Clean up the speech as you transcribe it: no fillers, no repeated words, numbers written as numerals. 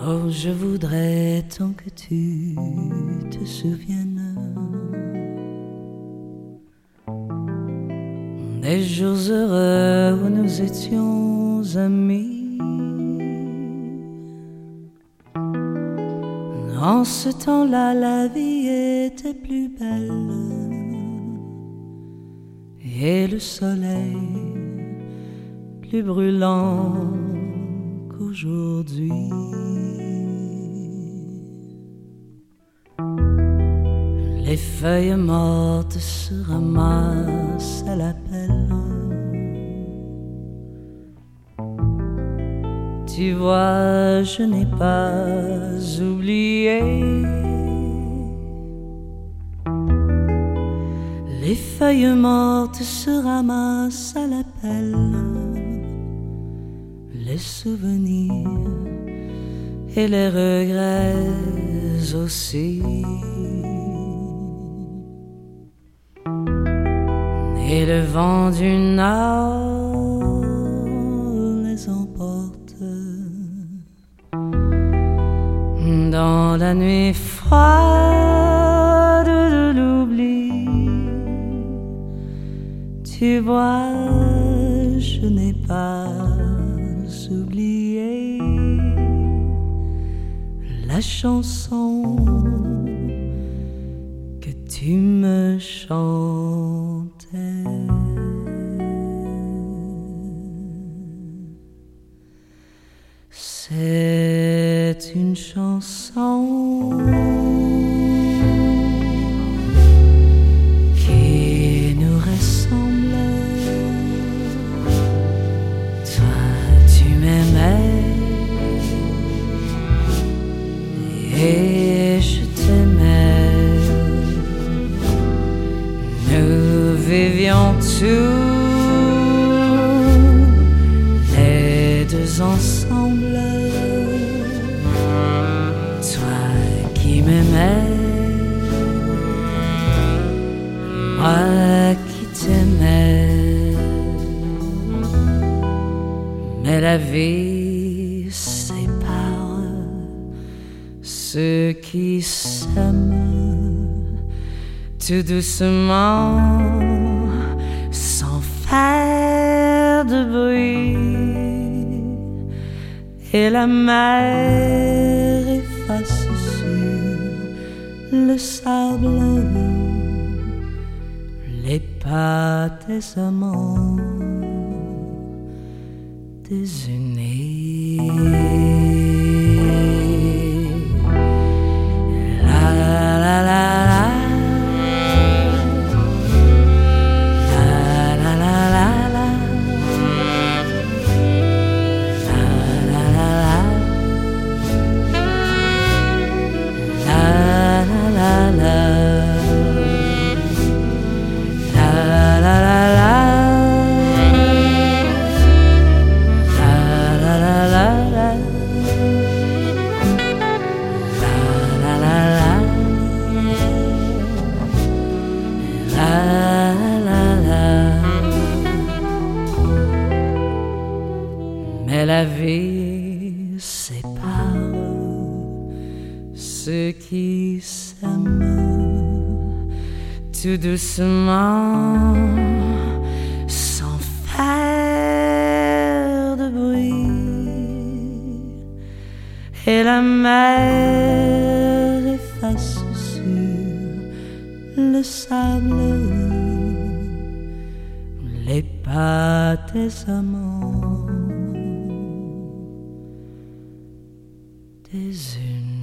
Oh, je voudrais tant que tu te souviennes des jours heureux où nous étions amis. En ce temps-là, la vie était plus belle et le soleil plus brûlant qu'aujourd'hui. Les feuilles mortes se ramassent à la pelle. Tu vois, je n'ai pas oublié. Les feuilles mortes se ramassent à la pelle. Les souvenirs et les regrets aussi. Et le vent du nord les emporte dans la nuit froide de l'oubli. Tu vois, je n'ai pas oublié la chanson que tu me chantais. C'est une chanson qui nous ressemble. Toi, tu m'aimais et je t'aimais. Nous vivions tous les deux ensemble. Toi qui m'aimais, moi qui t'aimais. Mais la vie sépare ceux qui s'aiment tout doucement, sans faire de bruit. Et la mer efface sur le sable les pas des amants désunis. La la la la. Mais la vie sépare ceux qui s'aiment tout doucement, sans faire de bruit. Et la mer efface sur le sable les pas des amants désunis.